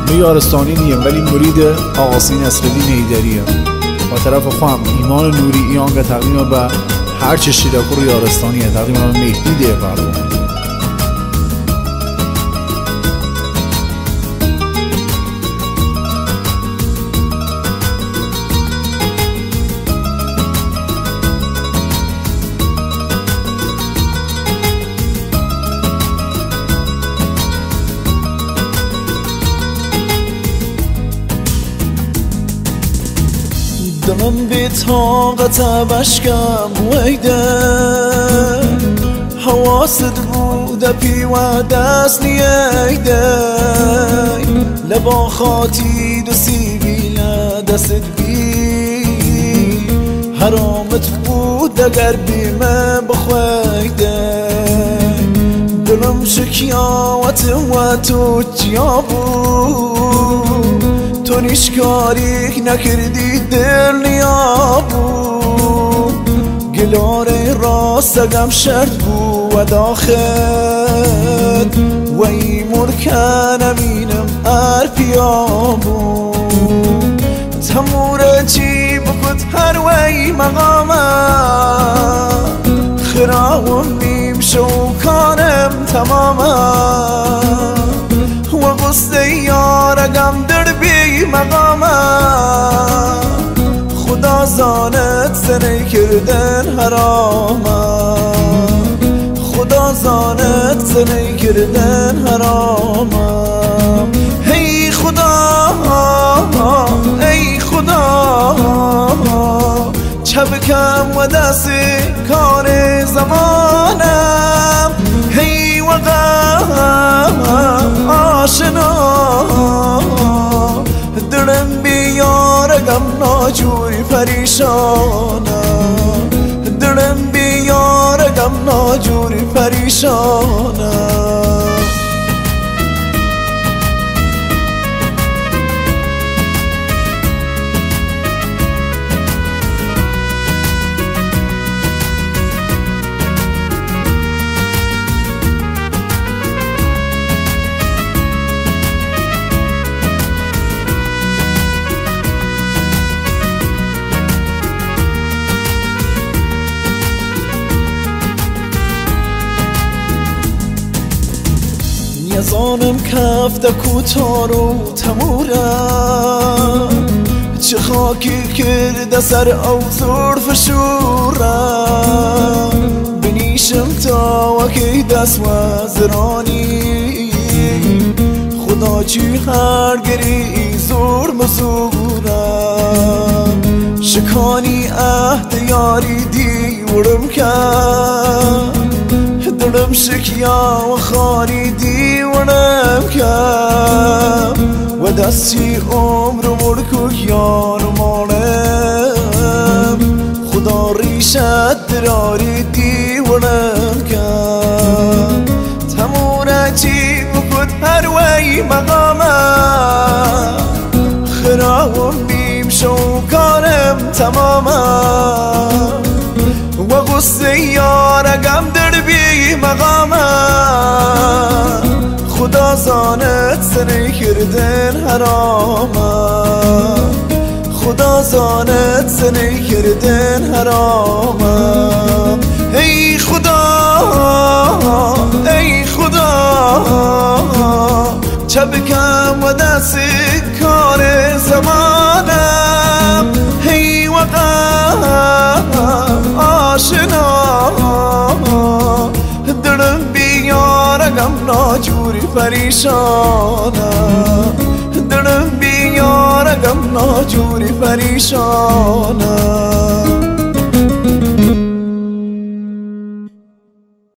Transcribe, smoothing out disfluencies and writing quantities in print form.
همه یارستانی نیم ولی مرید آقاسی نصرالدین حیدریه و طرف خواهم ایمان نوری ایانگه تقدیم به هر چه شیرکور یارستانیه تقدیم به مهدی ده پردون دلم بی طاقت بشکم ویده حواست بوده پی و دست نیده لبا خاطی دو سیبیله دست بی حرامت بود اگر بیمه بخویده دلم شکیاوت و تو چیا بود تو نیشکاری نکردی دل نیابو گلاره راستگم شرط بو و داخل و ای مرکن امینم ارپیابو تمور چی بکت هر وی مقامه خراوم بیم شوکانم تمامه و قصه یارگم در بی مقامه خدا زانت زنی کردن حرامه خدا زانت زنی کردن حرامه ای خدا ای خدا چبکم و دست کار زمانم ای وقم آشنا دلم بیارگم ناجوری پریشانم دلم بیارگم ناجوری پریشانم یزانم کفت کوتارو تمورم چه خاکی کرده سر او زرف شورم بنیشم تا وکی دست و زرانی خدا چی هر گری زور مزورم شکانی عهد یاری دیورم کرد دلم شکیا و خانی دیوانم کم و دستی عمر و ملک یار مانم خدا ریشت دراری دیوانم کم تمونه چی بکد هر وی مقامم خراوم بیم شوکانم تمامم و قصه یارگم در بی مقامه خدا زانت زنی کردن حرامه خدا زانت زنی کردن حرامه ای خدا ای خدا چبکم و دست کار زمانم ای وقم آشنا دلم بیارگم ناجوری پریشانم دلم بیارگم ناجوری پریشانم